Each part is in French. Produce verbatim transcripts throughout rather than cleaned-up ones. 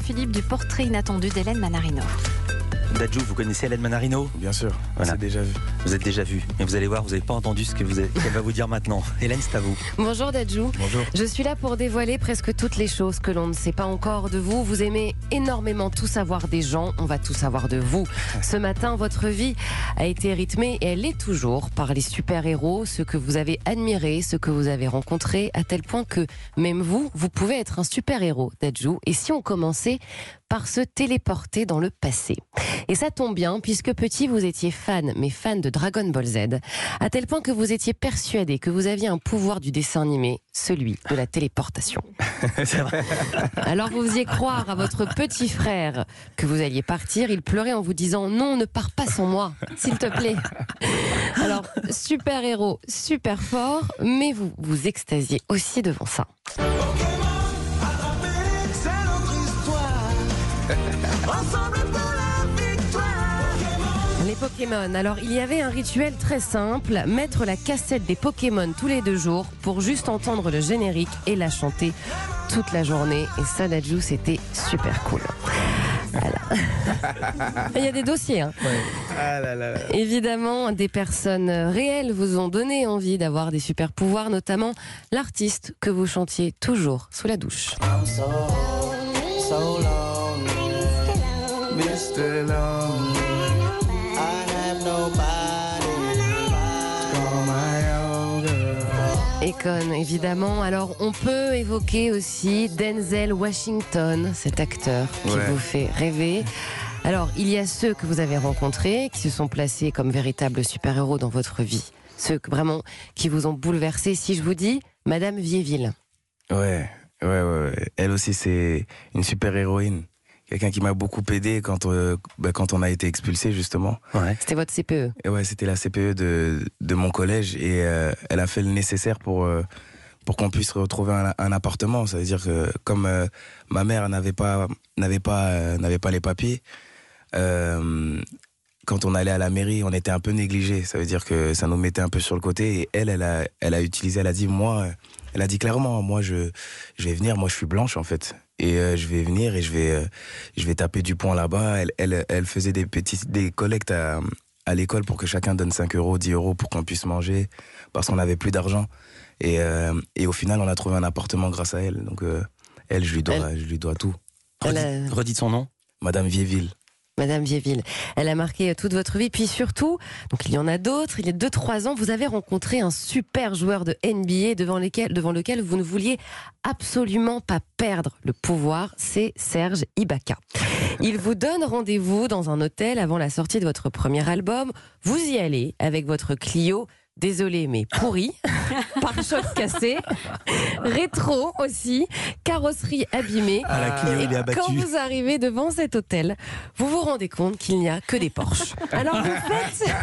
Philippe du portrait inattendu d'Hélène Manarino. Dadju, vous connaissez Hélène Manarino ? Bien sûr, Voilà. c'est déjà vu. Vous êtes déjà vu, mais vous allez voir, vous n'avez pas entendu ce que vous avez- qu'elle va vous dire maintenant. Hélène, c'est à vous. Bonjour Dadju. Bonjour. Je suis là pour dévoiler presque toutes les choses que l'on ne sait pas encore de vous. Vous aimez énormément tout savoir des gens, on va tout savoir de vous. Ce matin, votre vie a été rythmée et elle est toujours par les super-héros, ceux que vous avez admirés, ceux que vous avez rencontrés, à tel point que même vous, vous pouvez être un super-héros, Dadju. Et si on commençait par se téléporter dans le passé. Et ça tombe bien, puisque petit, vous étiez fan, mais fan de Dragon Ball Z, à tel point que vous étiez persuadé que vous aviez un pouvoir du dessin animé, celui de la téléportation. C'est vrai. Alors vous faisiez croire à votre petit frère que vous alliez partir, il pleurait en vous disant « Non, ne pars pas sans moi, s'il te plaît ». Alors, super-héros, super fort, mais vous vous extasiez aussi devant ça. Les Pokémon. Alors, il y avait un rituel très simple, mettre la cassette des Pokémon tous les deux jours pour juste entendre le générique et la chanter toute la journée. Et ça, Dadju, c'était super cool. Voilà. Il y a des dossiers. Hein. Ah là là là. Évidemment, des personnes réelles vous ont donné envie d'avoir des super pouvoirs, notamment l'artiste que vous chantiez toujours sous la douche. I'm so, so lonely, Mister Lonely. I have nobody to call my own girl. Econ, évidemment. Alors, on peut évoquer aussi Denzel Washington, cet acteur qui Ouais. vous fait rêver. Alors, il y a ceux que vous avez rencontrés, qui se sont placés comme véritables super-héros dans votre vie. Ceux que, vraiment qui vous ont bouleversé. Si je vous dis Madame Viéville. Ouais, ouais, ouais, ouais. Elle aussi, c'est une super héroïne. Quelqu'un qui m'a beaucoup aidé quand, euh, bah, quand on a été expulsé, justement. Ouais. C'était votre C P E. Et ouais, c'était la C P E de, de mon collège et euh, elle a fait le nécessaire pour, euh, pour qu'on puisse retrouver un, un appartement. Ça veut dire que comme euh, ma mère n'avait pas, n'avait pas, euh, n'avait pas les papiers, euh, quand on allait à la mairie, on était un peu négligés. Ça veut dire que ça nous mettait un peu sur le côté. Et elle, elle a, elle a utilisé, elle a dit, moi, elle a dit clairement, moi, je, je vais venir, moi, je suis blanche, en fait. Et euh, je vais venir et je vais, euh, je vais taper du poing là-bas. Elle, elle, elle faisait des petits, des collectes à, à l'école pour que chacun donne cinq euros, dix euros pour qu'on puisse manger, parce qu'on n'avait plus d'argent. Et, euh, et au final, on a trouvé un appartement grâce à elle. Donc, euh, elle, je lui dois, Elle- je lui dois tout. Elle Redites, a- redites son nom. Madame Viéville. Madame Viéville, elle a marqué toute votre vie. Puis surtout, donc il y en a d'autres, il y a deux trois ans, vous avez rencontré un super joueur de N B A devant lequel, devant lequel vous ne vouliez absolument pas perdre le pouvoir, c'est Serge Ibaka. Il vous donne rendez-vous dans un hôtel avant la sortie de votre premier album. Vous y allez avec votre Clio, désolé mais pourri, pare-choc cassé, rétro aussi, carrosserie abîmée. Ah, la Clio, Et il est quand abattu. vous arrivez devant cet hôtel, vous vous rendez compte qu'il n'y a que des Porsche. Alors vous faites,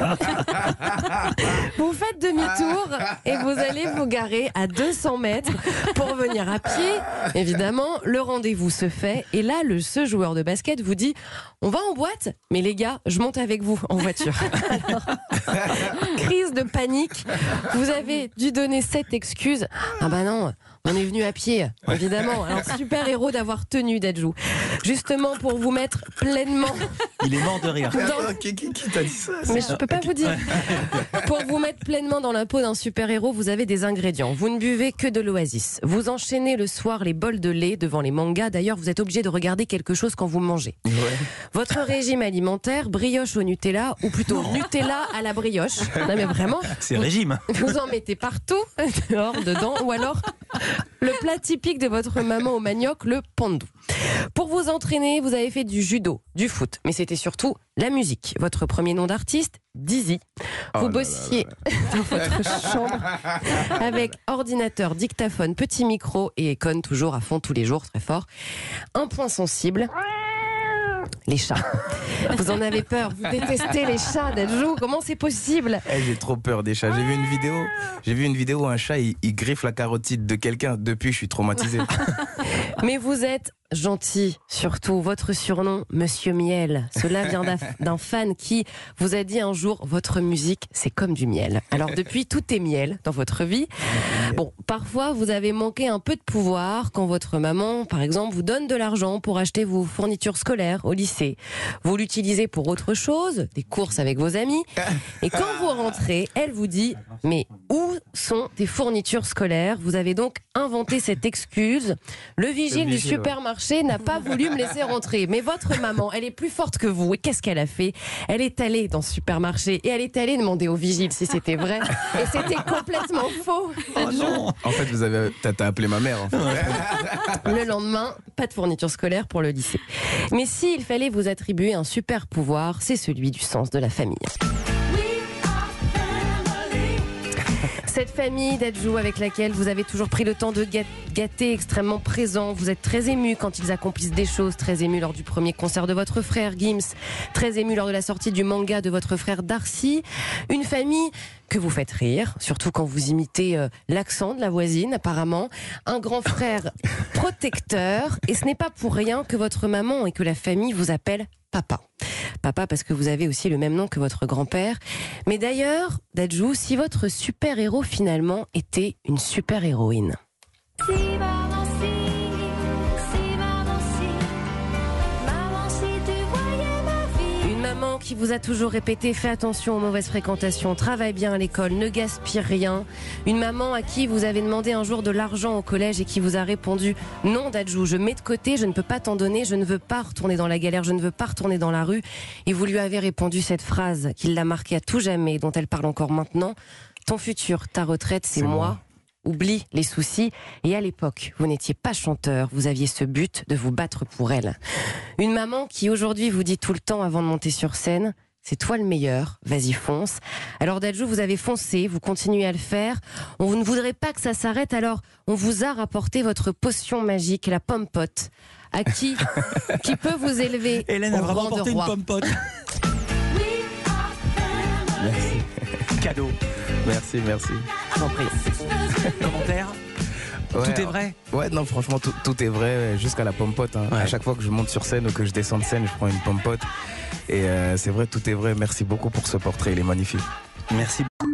vous faites demi-tour et vous allez vous garer à deux cents mètres pour venir à pied. Évidemment, le rendez-vous se fait et là, le, ce joueur de basket vous dit « On va en boîte ?» Mais les gars, je monte avec vous en voiture. Alors, crise de panique. Vous avez dû donner cette excuse. Ah bah non, on est venu à pied, évidemment. Alors super héros d'avoir tenu Dadju. Justement pour vous mettre pleinement. Il est mort de rire. Dans- qui, qui, qui t'a dit ça? Mais je peux pas vous dire. Pour vous mettre pleinement dans la peau d'un super héros, vous avez des ingrédients. Vous ne buvez que de l'Oasis. Vous enchaînez le soir les bols de lait devant les mangas. D'ailleurs, vous êtes obligé de regarder quelque chose quand vous mangez. Ouais. Votre régime alimentaire, brioche au Nutella, ou plutôt Nutella à la brioche. Non mais vraiment. C'est régime. Vous en mettez partout, dehors, dedans, ou alors le plat typique de votre maman au manioc, le pandou. Pour vous entraîner, vous avez fait du judo, du foot, mais c'était surtout la musique. Votre premier nom d'artiste, Dizzy. Vous Oh là bossiez dans votre chambre avec ordinateur, dictaphone, petit micro et Econ toujours à fond tous les jours, très fort. Un point sensible. Les chats. Vous en avez peur, vous détestez les chats, Dadju. Comment c'est possible? Eh, j'ai trop peur des chats. J'ai vu une vidéo, j'ai vu une vidéo où un chat il, il griffe la carotide de quelqu'un. Depuis, je suis traumatisé. Mais vous êtes gentil, surtout. Votre surnom, Monsieur Miel. Cela vient d'un- d'un fan qui vous a dit un jour, votre musique, c'est comme du miel. Alors depuis, tout est miel dans votre vie. Bon, parfois, vous avez manqué un peu de pouvoir quand votre maman, par exemple, vous donne de l'argent pour acheter vos fournitures scolaires au lycée. Vous l'utilisez pour autre chose, des courses avec vos amis. Et quand vous rentrez, elle vous dit, mais où sont tes fournitures scolaires? Vous avez donc inventé cette excuse. Le vigile Le du vigile, ouais. supermarché n'a pas voulu me laisser rentrer. Mais votre maman, elle est plus forte que vous. Et qu'est-ce qu'elle a fait? Elle est allée dans ce supermarché et elle est allée demander au vigile si c'était vrai. Et c'était complètement faux. Oh non. En fait, vous avez, t'as, t'as appelé ma mère. En fait. Le lendemain, pas de fourniture scolaire pour le lycée. Mais s'il fallait vous attribuer un super pouvoir, c'est celui du sens de la famille. Cette famille d'Adjou avec laquelle vous avez toujours pris le temps de gâ- gâter, extrêmement présent. Vous êtes très ému quand ils accomplissent des choses, très ému lors du premier concert de votre frère Gims, très ému lors de la sortie du manga de votre frère Darcy. Une famille que vous faites rire, surtout quand vous imitez euh, l'accent de la voisine apparemment. Un grand frère protecteur. Et ce n'est pas pour rien que votre maman et que la famille vous appelle papa. Papa parce que vous avez aussi le même nom que votre grand-père. Mais d'ailleurs, Dadju, si votre super-héros finalement était une super-héroïne. Si maman si, si maman si, maman si tu voyais ma vie. Une maman qui vous a toujours répété, fais attention aux mauvaises fréquentations, travaille bien à l'école, ne gaspille rien. Une maman à qui vous avez demandé un jour de l'argent au collège et qui vous a répondu, non Dadju, je mets de côté, je ne peux pas t'en donner, je ne veux pas retourner dans la galère, je ne veux pas retourner dans la rue. Et vous lui avez répondu cette phrase qui l'a marquée à tout jamais, dont elle parle encore maintenant. Ton futur, ta retraite, c'est C'est moi. moi. Oublie les soucis. Et à l'époque, vous n'étiez pas chanteur, vous aviez ce but de vous battre pour elle. Une maman qui aujourd'hui vous dit tout le temps avant de monter sur scène, c'est toi le meilleur, vas-y fonce. Alors Dadju, vous avez foncé, vous continuez à le faire. On ne voudrait pas que ça s'arrête, alors on vous a rapporté votre potion magique, la pomme pote. À qui qui peut vous élever Hélène a au vraiment rang de porté une roi. pomme pote. Merci. Cadeau. Merci, merci. Je vous en prie. Commentaire. Ouais, Tout est vrai. Ouais, non, franchement, tout, tout est vrai, jusqu'à la pomme pote. Hein. Ouais. À chaque fois que je monte sur scène ou que je descends de scène, je prends une pomme pote. Et euh, c'est vrai, tout est vrai. Merci beaucoup pour ce portrait, il est magnifique. Merci.